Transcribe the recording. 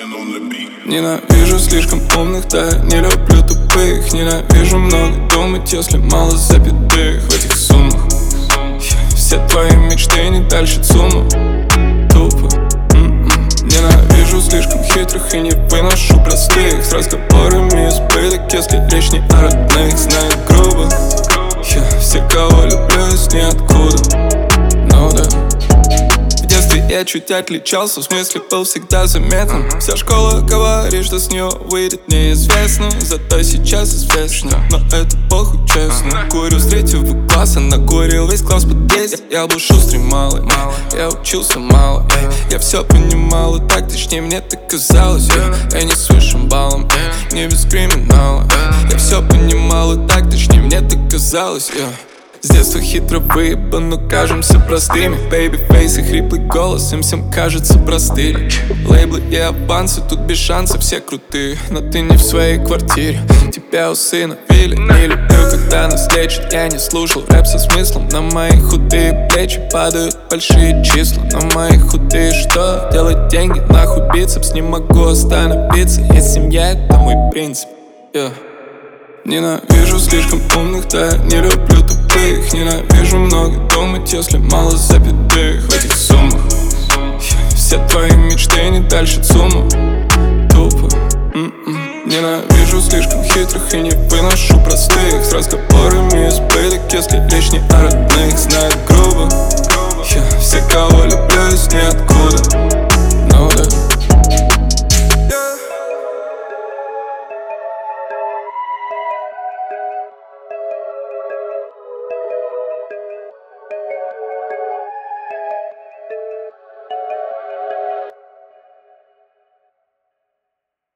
Ненавижу слишком умных, да я не люблю тупых. Ненавижу много думать, если мало запятых в этих суммах. Все твои мечты не дальше ЦУМа. Тупо. Ненавижу слишком хитрых и не выношу простых с разговорами избыток, если речь не о родных. Знаю грубо, все, кого люблю из ниоткуда. Ну да. В детстве я чуть отличался, в смысле был всегда заметным. Вся школа говорит, что с нее выйдет неизвестно, зато сейчас известно. Но это похуй, честно. Курю с 3 класса, накурил весь класс в подъезде. Я был шустрый малый, я учился мало. Я все понимал, и так точнее мне так казалось. Я не с высшим баллом, не без криминала. Я все понимал, и так точнее мне так казалось. С детства хитро выебан, но кажемся простыми. Бэйби-фейс и хриплый голос, им всем кажется простыми. Лейблы и авансы, тут без шансов все крутые. Но ты не в своей квартире, тебя усыновили. Не люблю, когда нас лечат, я не слушал рэп со смыслом. На мои худые плечи падают большие числа. На мои худые что? Делать деньги, нахуй бицепс. Не могу остановиться, есть семья, это мой принцип. Ненавижу слишком умных, да я не люблю тупых. Ненавижу много думать, если мало запятых в этих суммах. Все твои мечты не дальше ЦУМа. Тупо. Ненавижу слишком хитрых и не выношу простых с разговорами избыток, если речь не о родных. Знаю грубо, все, кого люблю из ниоткуда. Ну да.